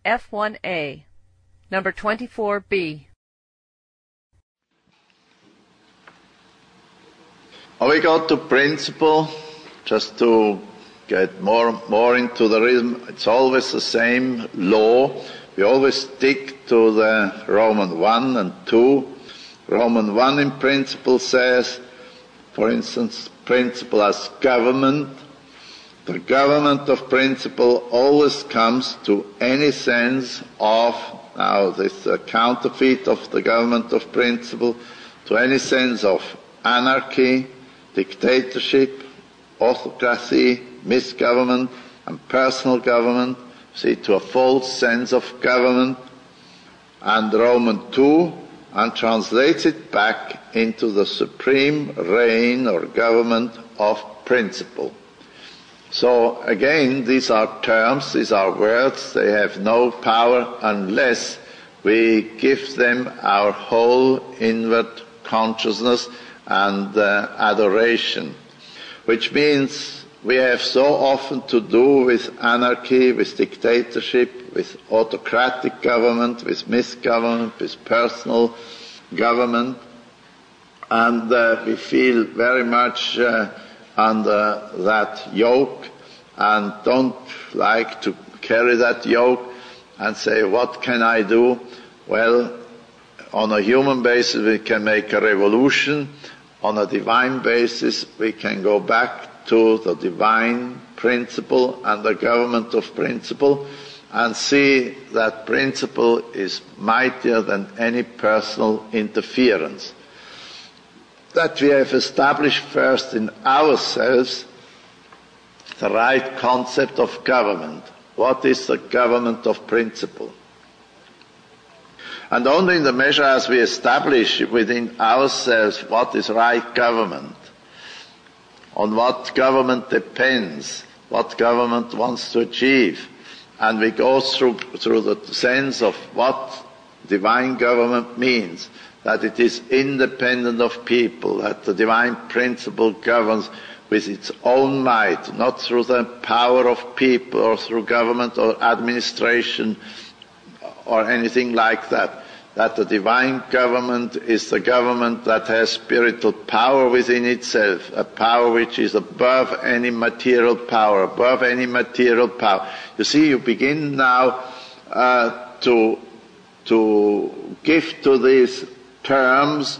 F1A, number 24B. We go to principle, just to get more into the rhythm. It's always the same law. We always stick to the Roman 1 and 2. Roman 1 in principle says, for instance, principle as government. The government of principle always comes to any sense of, now this counterfeit of the government of principle, to any sense of anarchy, dictatorship, autocracy, misgovernment, and personal government, see, to a false sense of government, and Roman 2, and translates it back into the supreme reign or government of principle. So again, these are terms, these are words, they have no power unless we give them our whole inward consciousness and adoration, which means we have so often to do with anarchy, with dictatorship, with autocratic government, with misgovernment, with personal government, and we feel very much under that yoke and don't like to carry that yoke and say, what can I do? Well, on a human basis we can make a revolution. On a divine basis we can go back to the divine principle and the government of principle and see that principle is mightier than any personal interference. That we have established first in ourselves the right concept of government. What is the government of principle? And only in the measure as we establish within ourselves what is right government, on what government depends, what government wants to achieve, and we go through the sense of what divine government means, that it is independent of people, that the divine principle governs with its own might, not through the power of people or through government or administration or anything like that. That the divine government is the government that has spiritual power within itself, a power which is above any material power, above any material power. You see, you begin now to give to these terms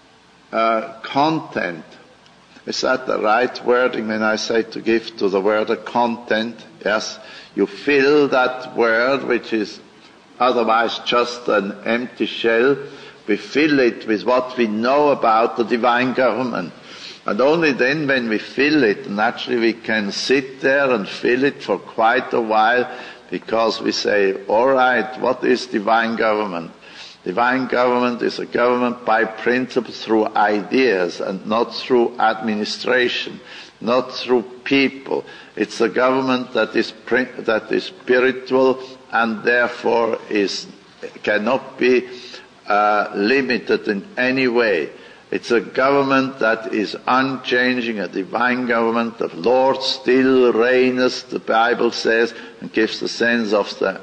content. Is that the right wording when I say to give to the word a content? Yes, you fill that word which is otherwise just an empty shell. We fill it with what we know about the divine government. And only then when we fill it, naturally we can sit there and fill it for quite a while, because we say, all right, what is divine government? Divine government is a government by principle through ideas and not through administration, not through people. It's a government that is spiritual and therefore cannot be limited in any way. It's a government that is unchanging, a divine government. The Lord still reigneth, the Bible says, and gives the sense of the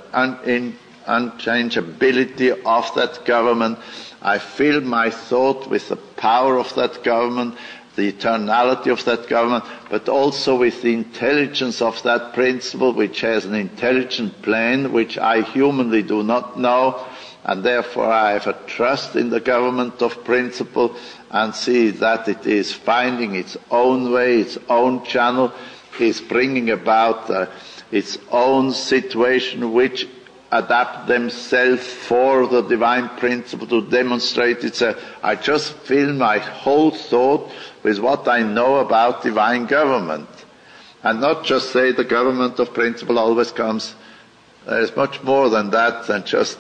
unchangeability of that government. I fill my thought with the power of that government, the eternality of that government, but also with the intelligence of that principle, which has an intelligent plan which I humanly do not know, and therefore I have a trust in the government of principle and see that it is finding its own way, its own channel, is bringing about its own situation which adapt themselves for the divine principle to demonstrate itself. I just fill my whole thought with what I know about divine government. And not just say the government of principle always comes. There is much more than that, than just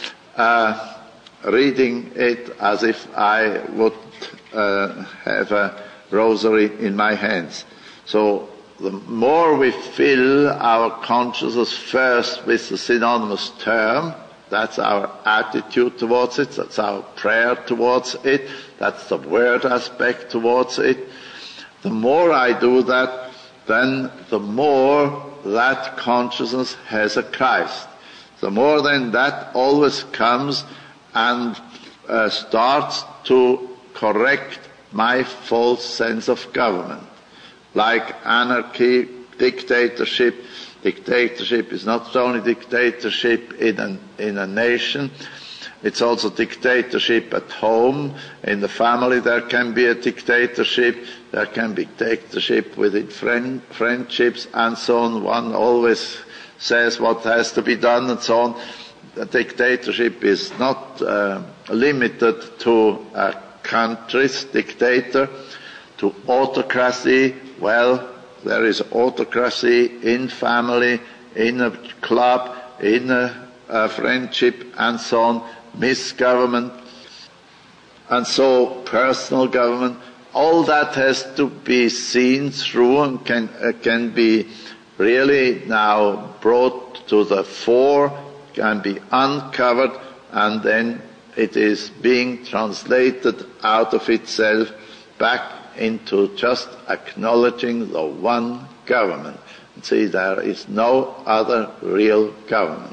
reading it as if I would have a rosary in my hands. So the more we fill our consciousness first with the synonymous term, that's our attitude towards it, that's our prayer towards it, that's the word aspect towards it. The more I do that, then the more that consciousness has a Christ. the more then that always comes and starts to correct my false sense of government. Like anarchy, dictatorship. Dictatorship is not only dictatorship in a nation, it's also dictatorship at home. In the family there can be a dictatorship, there can be dictatorship within friendships and so on. One always says what has to be done and so on. The dictatorship is not limited to a country's dictator, to autocracy. Well, there is autocracy in family, in a club, in a friendship and so on, misgovernment, and so personal government. All that has to be seen through and can be really now brought to the fore, can be uncovered, and then it is being translated out of itself back into just acknowledging the one government. And see, there is no other real government.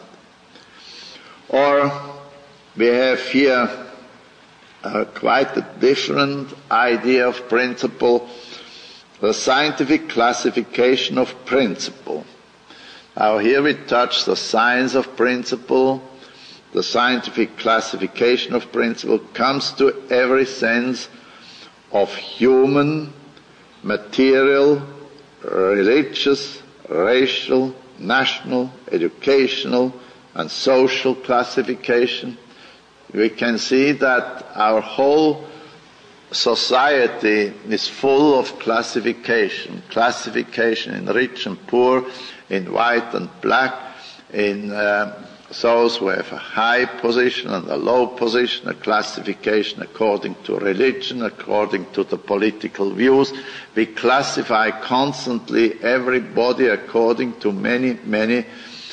Or we have here quite a different idea of principle, the scientific classification of principle. Now here we touch the science of principle. The scientific classification of principle comes to every sense of human, material, religious, racial, national, educational, and social classification. We can see that our whole society is full of classification in rich and poor, in white and black, in those who have a high position and a low position, a classification according to religion, according to the political views. We classify constantly everybody according to many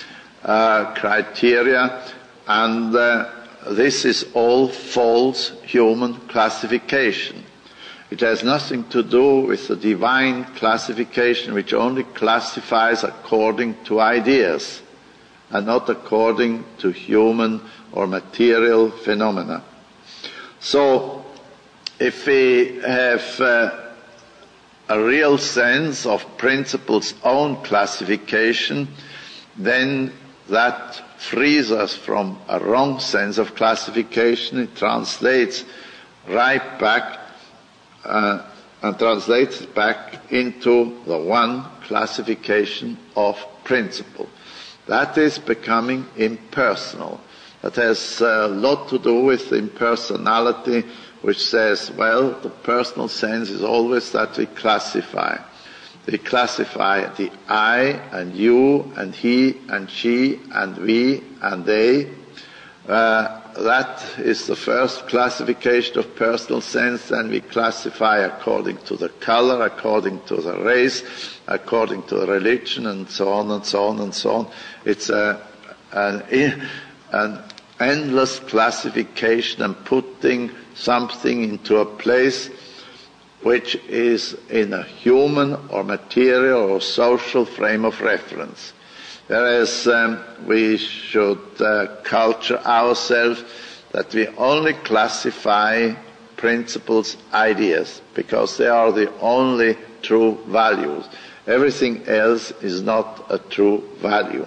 criteria, and this is all false human classification. It has nothing to do with the divine classification, which only classifies according to ideas and not according to human or material phenomena. So, if we have a real sense of principle's own classification, then that frees us from a wrong sense of classification. It translates right back and translates back into the one classification of principle. That is becoming impersonal. That has a lot to do with impersonality, which says, well, the personal sense is always that we classify. We classify the I and you and he and she and we and they. That is the first classification of personal sense. Then we classify according to the color, according to the race, according to the religion, and so on and so on and so on. It's an endless classification and putting something into a place which is in a human or material or social frame of reference. Whereas we should culture ourselves that we only classify principles, ideas, because they are the only true values. Everything else is not a true value.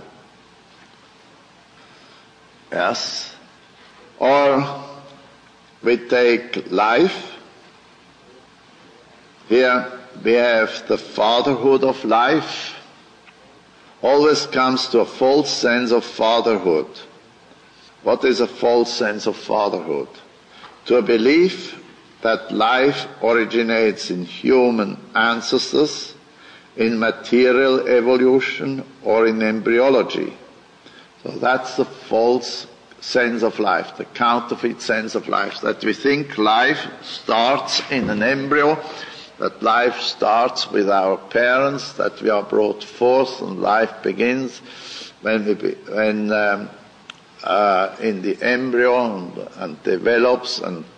Yes? Or we take life. Here we have the fatherhood of life. Always comes to a false sense of fatherhood. What is a false sense of fatherhood? To a belief that life originates in human ancestors, in material evolution, or in embryology. So that's the false sense of life, the counterfeit sense of life, that we think life starts in an embryo, that life starts with our parents, that we are brought forth and life begins when in the embryo and develops,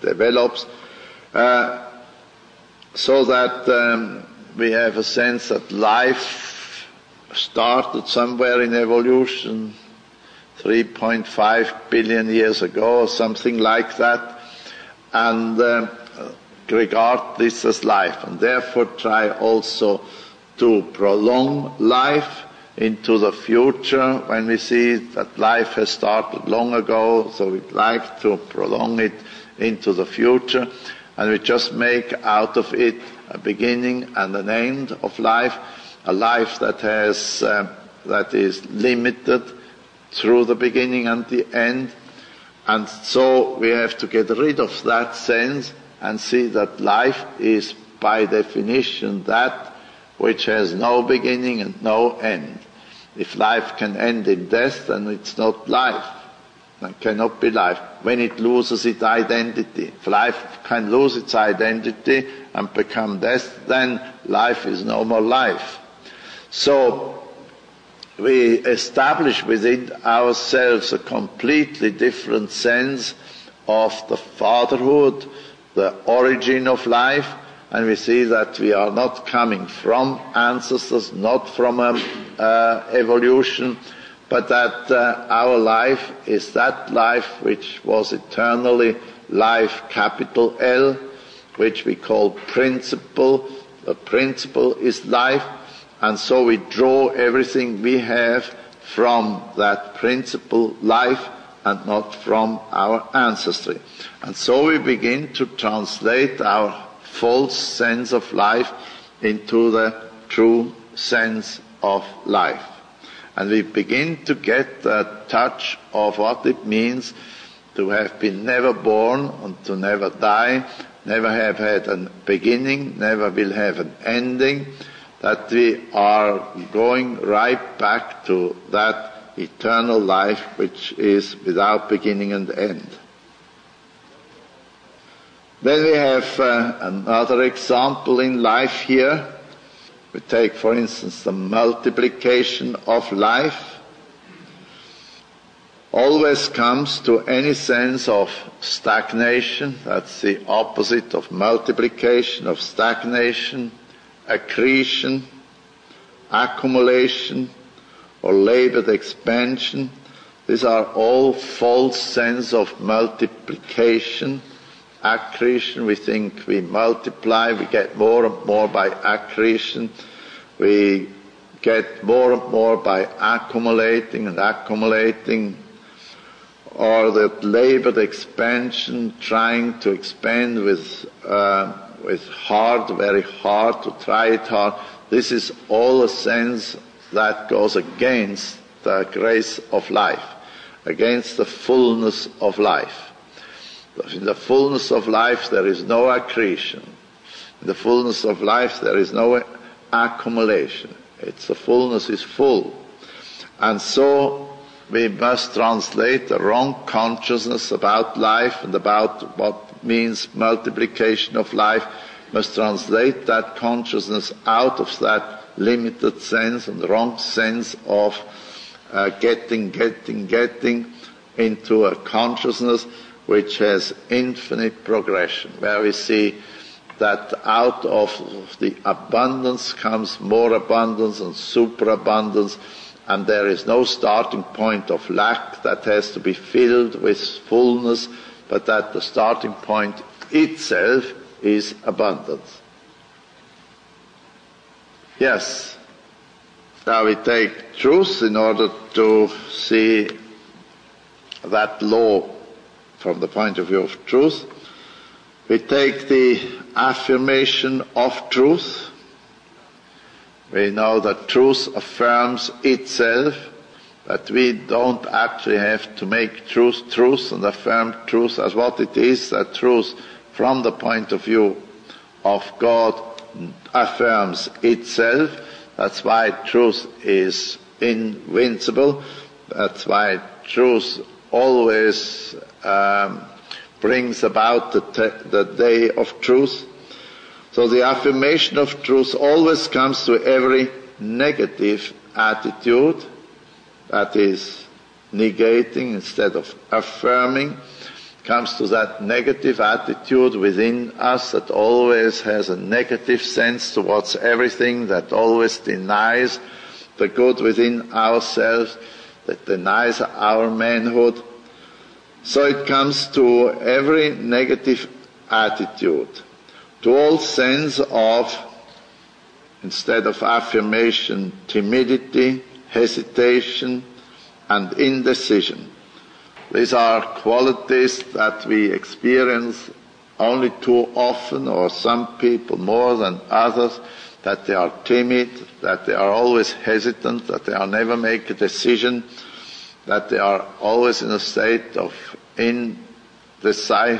so that we have a sense that life started somewhere in evolution 3.5 billion years ago, or something like that, and regard this as life, and therefore try also to prolong life into the future when we see that life has started long ago, so we'd like to prolong it into the future, and we just make out of it a beginning and an end of life, a life that is limited through the beginning and the end. And so we have to get rid of that sense and see that life is by definition that which has no beginning and no end. If life can end in death, then it's not life. It cannot be life. When it loses its identity, if life can lose its identity and become death, then life is no more life. So we establish within ourselves a completely different sense of the fatherhood, the origin of life, and we see that we are not coming from ancestors, not from evolution, but that our life is that life which was eternally life, capital L, which we call principle. The principle is life, and so we draw everything we have from that principle life and not from our ancestry. And so we begin to translate our false sense of life into the true sense of life. And we begin to get a touch of what it means to have been never born and to never die, never have had a beginning, never will have an ending, that we are going right back to that eternal life which is without beginning and end. Then we have another example in life here. We take, for instance, the multiplication of life. Always comes to any sense of stagnation. That's the opposite of multiplication, of stagnation, accretion, accumulation, or labored expansion. These are all false sense of multiplication. Accretion, we think we multiply, we get more and more by accretion. We get more and more by accumulating and accumulating. Or the labored expansion, trying to expand with hard, very hard, to try it hard. This is all a sense that goes against the grace of life, against the fullness of life. In the fullness of life there is no accretion. In the fullness of life there is no accumulation. The fullness is full. And so we must translate the wrong consciousness about life and about what means multiplication of life. Must translate that consciousness out of that limited sense and the wrong sense of getting into a consciousness which has infinite progression, where we see that out of the abundance comes more abundance and superabundance, and there is no starting point of lack that has to be filled with fullness, but that the starting point itself is abundance. Yes. Now we take truth in order to see that law from the point of view of truth. We take the affirmation of truth. We know that truth affirms itself, that we don't actually have to make truth and affirm truth as what it is, that truth from the point of view of God affirms itself. That's why truth is invincible. That's why truth always brings about the day of truth. So the affirmation of truth always comes to every negative attitude, that is negating instead of affirming, comes to that negative attitude within us that always has a negative sense towards everything, that always denies the good within ourselves, that denies our manhood. So it comes to every negative attitude, to all sense of, instead of affirmation, timidity, hesitation, and indecision. These are qualities that we experience only too often, or some people more than others, that they are timid, that they are always hesitant, that they are never make a decision, that they are always in a state of indecisive.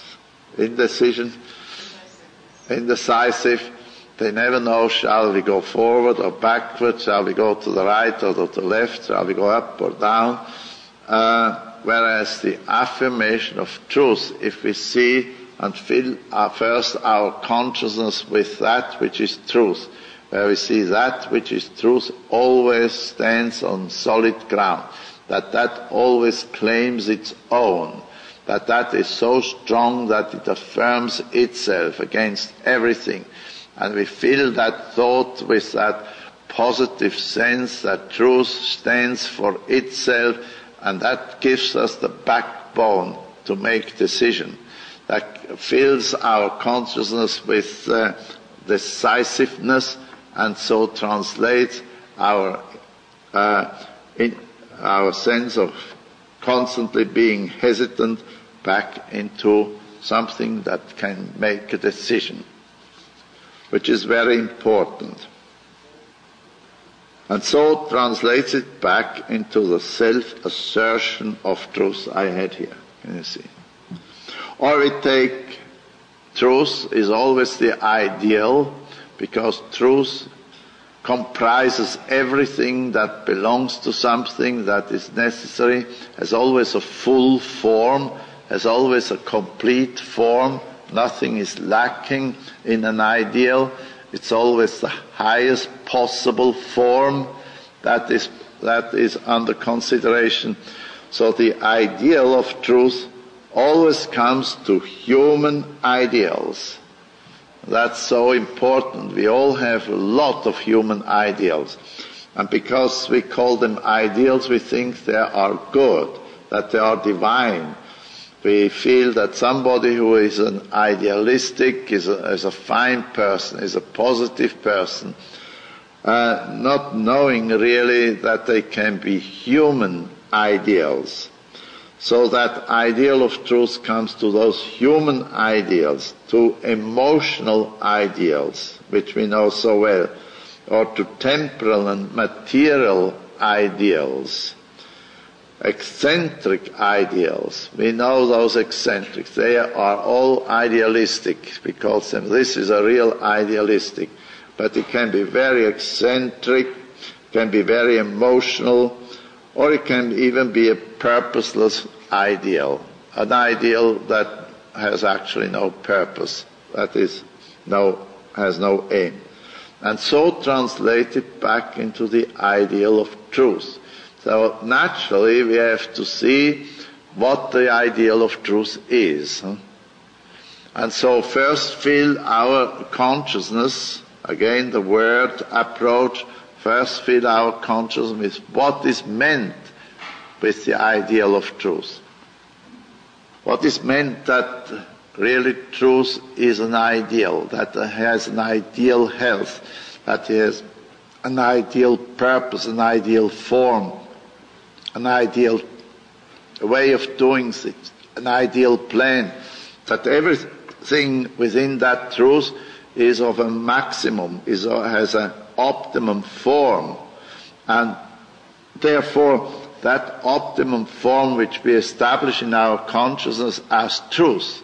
They never know, shall we go forward or backward, shall we go to the right or to the left, shall we go up or down. Whereas the affirmation of truth, if we see and fill first our consciousness with that which is truth, where we see that which is truth always stands on solid ground, that always claims its own, that is so strong that it affirms itself against everything. And we fill that thought with that positive sense that truth stands for itself, and that gives us the backbone to make decision. That fills our consciousness with decisiveness, and so translates our sense of constantly being hesitant back into something that can make a decision, which is very important. And so translates it back into the self-assertion of truth I had here. Can you see? Or we take truth is always the ideal, because truth comprises everything that belongs to something that is necessary, has always a full form, has always a complete form. Nothing is lacking in an ideal. It's always the highest possible form that is under consideration. So the ideal of truth always comes to human ideals. That's so important. We all have a lot of human ideals. And because we call them ideals, we think they are good, that they are divine. We feel that somebody who is an idealistic is a fine person, is a positive person, not knowing really that they can be human ideals. So that ideal of truth comes to those human ideals, to emotional ideals, which we know so well, or to temporal and material ideals. Eccentric ideals. We know those eccentrics. They are all idealistic. We call them, this is a real idealistic. But it can be very eccentric, can be very emotional, or it can even be a purposeless ideal. An ideal that has actually no purpose. That is, has no aim. And so translated back into the ideal of truth. So naturally we have to see what the ideal of truth is. And so first fill our consciousness, again the word approach, first fill our consciousness with what is meant with the ideal of truth. What is meant that really truth is an ideal, that it has an ideal health, that it has an ideal purpose, an ideal form, an ideal way of doing things, an ideal plan, that everything within that truth is of a maximum, has an optimum form, and therefore that optimum form which we establish in our consciousness as truth,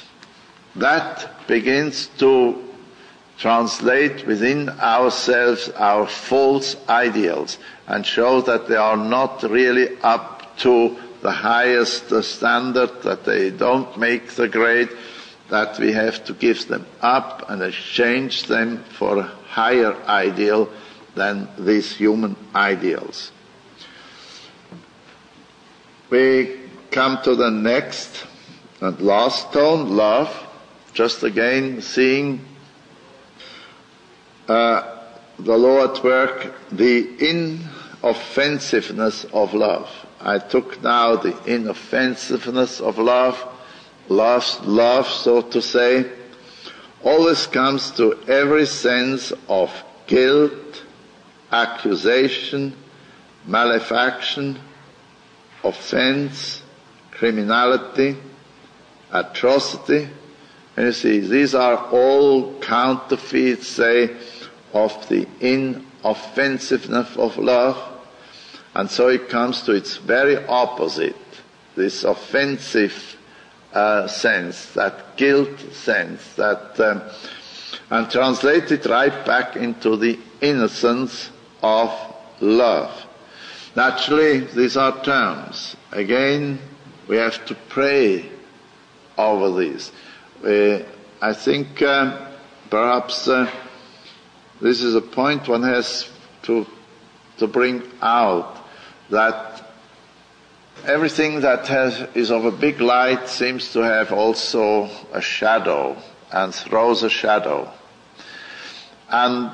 that begins to translate within ourselves our false ideals and show that they are not really up to the highest standard, that they don't make the grade, that we have to give them up and exchange them for a higher ideal than these human ideals. We come to the next and last tone, love, just again seeing the law at work, the inoffensiveness of love. I took now the inoffensiveness of love, love, so to say, always comes to every sense of guilt, accusation, malefaction, offense, criminality, atrocity. And you see, these are all counterfeits, say, of the inoffensiveness of love. And so it comes to its very opposite, this offensive sense, that guilt sense, that and translate it right back into the innocence of love. Naturally, these are terms. Again, we have to pray over these. I think perhaps this is a point one has to bring out, that everything that is of a big light seems to have also a shadow and throws a shadow. And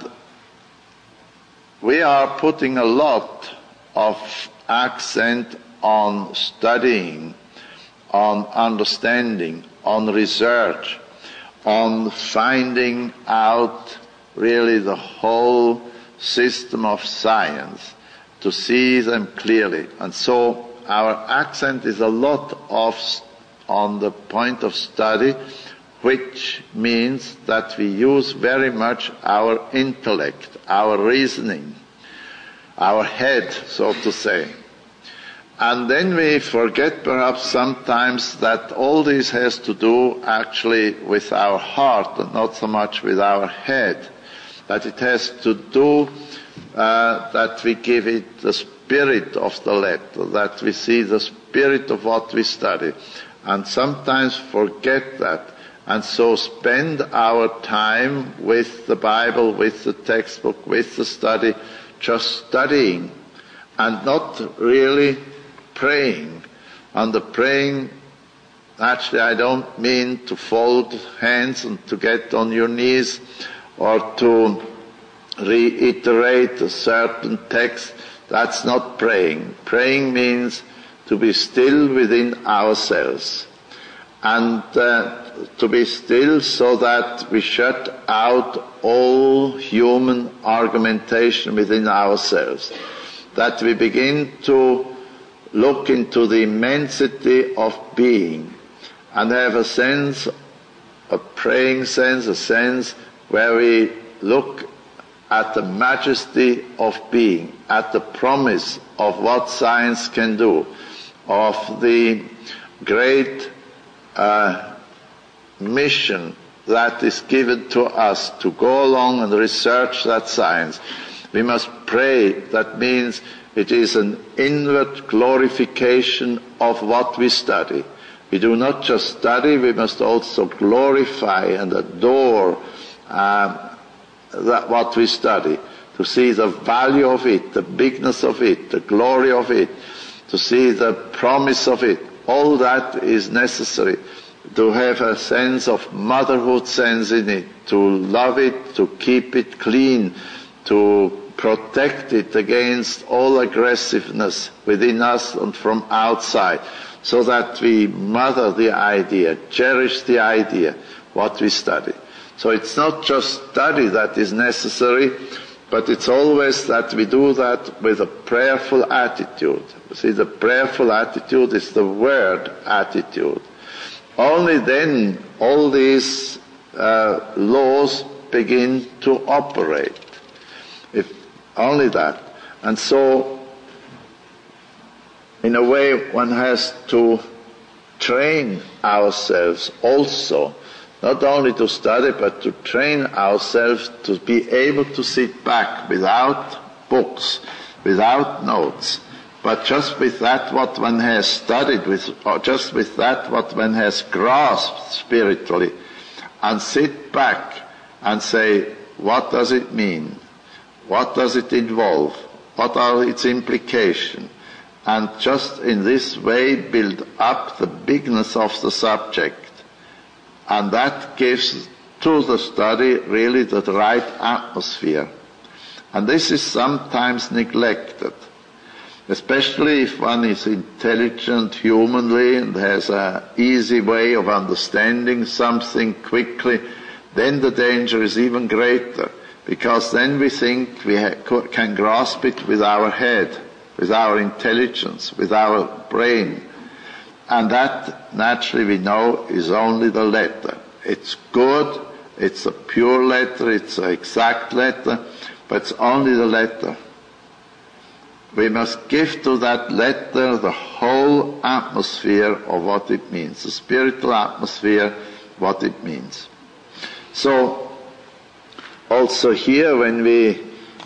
we are putting a lot of accent on studying, on understanding, on research, on finding out really the whole system of science, to see them clearly. And so our accent is a lot on the point of study, which means that we use very much our intellect, our reasoning, our head, so to say. And then we forget perhaps sometimes that all this has to do actually with our heart and not so much with our head. That it has to do that we give it the spirit of the letter, that we see the spirit of what we study, and sometimes forget that, and so spend our time with the Bible, with the textbook, with the study, just studying, and not really praying. And the praying, actually I don't mean to fold hands and to get on your knees or to reiterate a certain text. That's not praying. Praying means to be still within ourselves, and to be still so that we shut out all human argumentation within ourselves, that we begin to look into the immensity of being and have a sense, a praying sense, a sense where we look at the majesty of being, at the promise of what science can do, of the great mission that is given to us to go along and research that science. We must pray. That means it is an inward glorification of what we study. We do not just study, we must also glorify and adore that what we study, to see the value of it, the bigness of it, the glory of it, to see the promise of it. All that is necessary, to have a sense of motherhood sense in it, to love it, to keep it clean, to protect it against all aggressiveness within us and from outside, so that we mother the idea, cherish the idea, what we study. So it's not just study that is necessary, but it's always that we do that with a prayerful attitude. You see, the prayerful attitude is the word attitude. Only then all these laws begin to operate. If only that. And so, in a way, one has to train ourselves also, not only to study, but to train ourselves to be able to sit back without books, without notes, but just with that what one has studied, or just with that what one has grasped spiritually, and sit back and say, what does it mean? What does it involve? What are its implications? And just in this way build up the bigness of the subject. And that gives to the study really the right atmosphere. And this is sometimes neglected. especially if one is intelligent humanly and has an easy way of understanding something quickly, then the danger is even greater, because then we think we can grasp it with our head, with our intelligence, with our brain. And that, naturally, we know is only the letter. It's good, it's a pure letter, it's an exact letter, but it's only the letter. We must give to that letter the whole atmosphere of what it means, the spiritual atmosphere, what it means. So, also here when we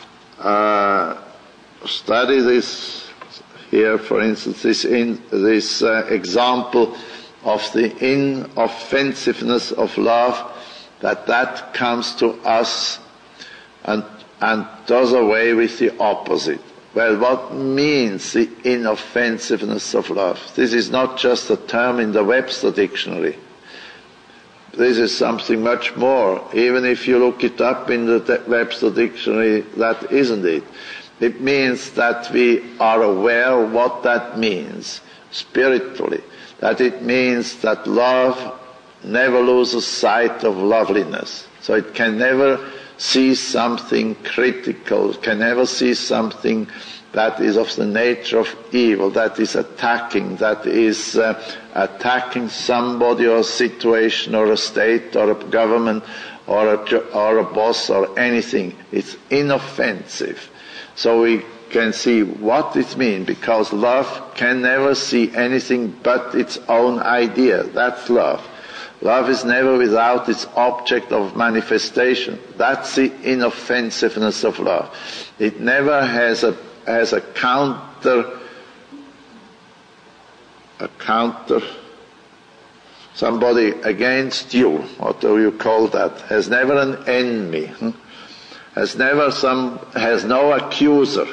study this, here for instance, this example of the inoffensiveness of love, that comes to us and does away with the opposite. Well, what means the inoffensiveness of love? This is not just a term in the Webster Dictionary. This is something much more. Even if you look it up in the Webster Dictionary, that isn't it. It means that we are aware of what that means spiritually. That it means that love never loses sight of loveliness. So it can never see something critical, can never see something that is of the nature of evil, that is attacking somebody or a situation or a state or a government or a boss or anything. It's inoffensive. So we can see what it means, because love can never see anything but its own idea. That's love. Love is never without its object of manifestation. That's the inoffensiveness of love. It never has a counter, somebody against you, what do you call that? Has never an enemy, has no accuser,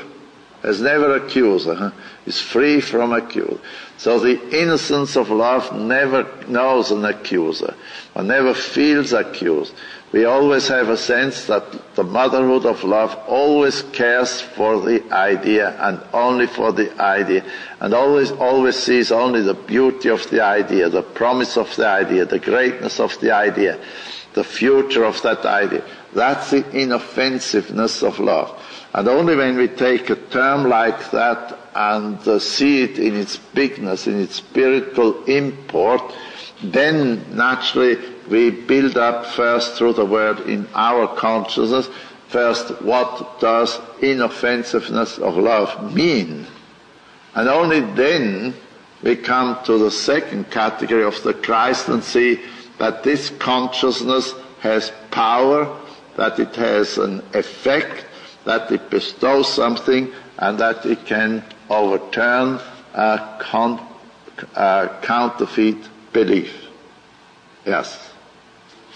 is free from accuse. So the innocence of love never knows an accuser, or never feels accused. We always have a sense that the motherhood of love always cares for the idea and only for the idea, and always sees only the beauty of the idea, the promise of the idea, the greatness of the idea, the future of that idea. That's the inoffensiveness of love. And only when we take a term like that and see it in its bigness, in its spiritual import, then naturally we build up first through the word in our consciousness, first what does inoffensiveness of love mean? And only then we come to the second category of the Christ and see that this consciousness has power, that it has an effect, that it bestows something, and that it can overturn a counterfeit belief. Yes.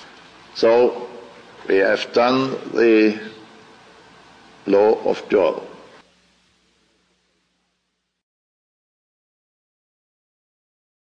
So we have done the law of Joel.